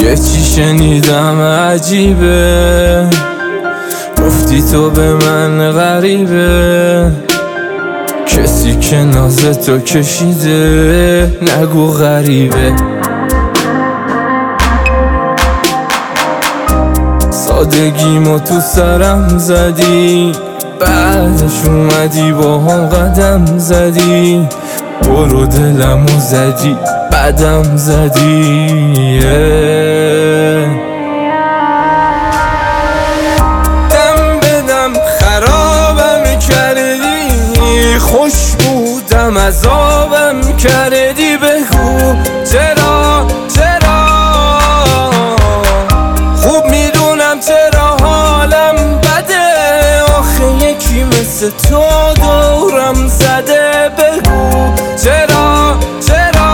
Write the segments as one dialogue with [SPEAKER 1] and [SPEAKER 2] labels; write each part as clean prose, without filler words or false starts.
[SPEAKER 1] یه چی شنیدم عجیبه، گفتی تو به من غریبه، کسی که ناز تو کشیده نگو غریبه. سادگیمو تو سرم زدی، بعدش اومدی با هم قدم زدی، برو دلمو زدی بعدم زدی. دم بدم خرابم کردی، خوش بودم عذابم کردی، بگو چرا چرا، خوب میدونم چرا حالم بده، آخه یکی مثل تو دورم زده، بگو چرا چرا.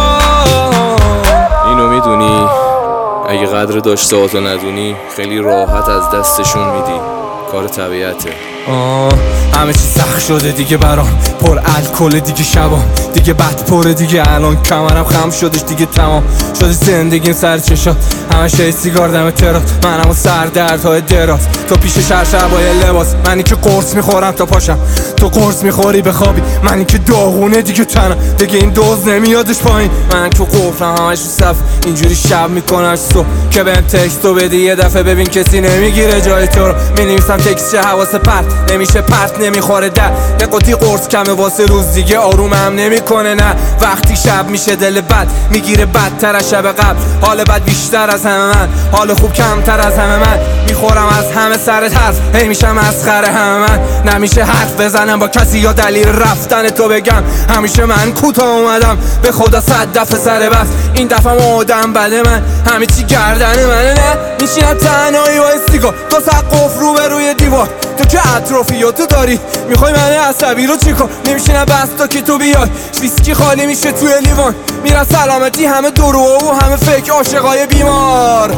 [SPEAKER 1] اینو میدونی اگه قدر داشتهاتو ندونی خیلی راحت از دستشون میدی، کار طبیعته. همه چی سخت شده دیگه برام، پر الکل دیگه شبام دیگه بد پره دیگه، الان کمرم خم شدش دیگه، تمام شده زندگیم سر چشات، همه شای سیگار دم تراس، منم و سردردهای دراز، تو پیش شرشبای لباس، منی که قرص میخورم تا پاشم، تو قرص میخوری بخوابی، منی که داغونه دیگه تنم، دیگه این دوز نمیادش پایین، من که قفلم همش رو صف، اینجوری شب میکنم صبح که بهم تکستو بدی یه دفعه، ببین کسی نمیگیره جای تو رو، مینویسم تکست چه حواس پرت نمیشه، پرت نمیخوره در یه قطی قرص کمه واسه روز دیگه، آرومم نمیکنه نه، وقتی شب میشه دل بد میگیره بدتر از شب قبل، حال بد بیشتر از همه من، حال خوب کمتر از همه من، میخورم از همه سر ترس، هی میشم مسخره همه من، نمیشه حرف بزنم با کسی یا دلیل رفتن تو بگم، همیشه من کوتاه اومدم به خدا 100 دفعه سر بس، این دفعه آدم بده من، همه چی گردن منه، نه میشینم تنهایی با استیگار، تو سقف رو به روی دیوار، تو که اطرافیاتو داری میخوای من عصبی رو چیکار، نمیشینم بس تا که تو بیای، ویسکی خالی میشه توی لیوان، میرن سلامتی همه درو و همه فکر عاشقای بیمار.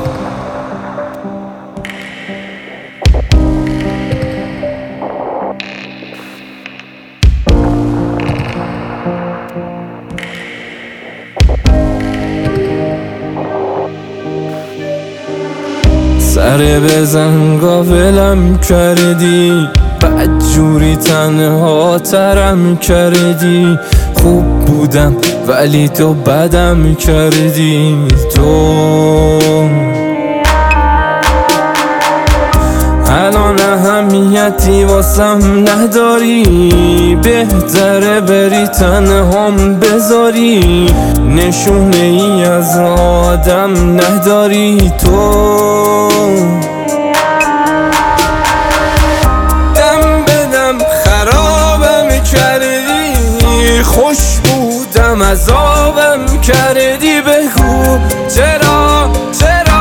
[SPEAKER 1] سر بزن قابلم کردی، بدجوری تنها ترم کردی، خوب بودم ولی تو بدم کردی، تو الان اهمیتی واسم نداری، بهتره بری تنهام بذاری، نشونه ای از آدم نداری تو. دم بدم خرابم کردی، خوش بودم عذابم کردی، بگو چرا چرا،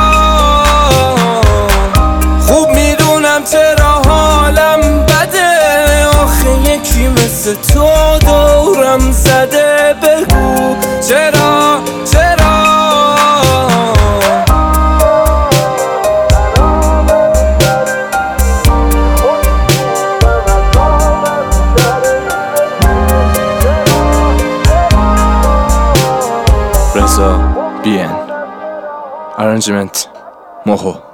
[SPEAKER 1] خوب میدونم چرا حالم بده، آخه یکی مثل تو دورم زده، بگو چرا چرا. رضا BN Arrangement موهو.